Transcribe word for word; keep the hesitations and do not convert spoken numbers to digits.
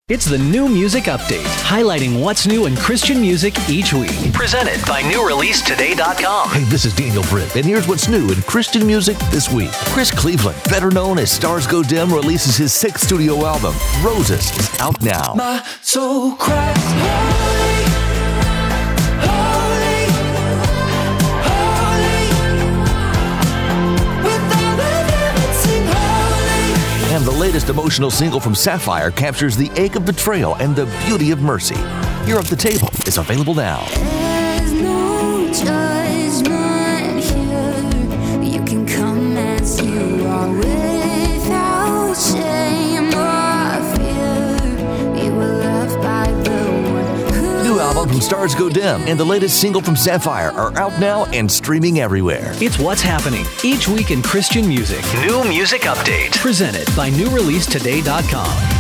It's the New Music Update, highlighting what's new in Christian music each week. Presented by new release today dot com. Hey, this is Daniel Britt, and here's what's new in Christian music this week. Chris Cleveland, better known as Stars Go Dim, releases his sixth studio album, Roses, is out now. My soul cries, holy, holy, holy, with all the heavens sing holy. And the latest emotional single from Sapphire captures the ache of betrayal and the beauty of mercy. Here at the Table is available now. There's no judgment here. You can come as you are without shame or fear. You were loved by the one who New album from Stars Go Dim and the latest single from Sapphire are out now and streaming everywhere. It's what's happening each week in Christian music. New Music Update. Presented by new release today dot com.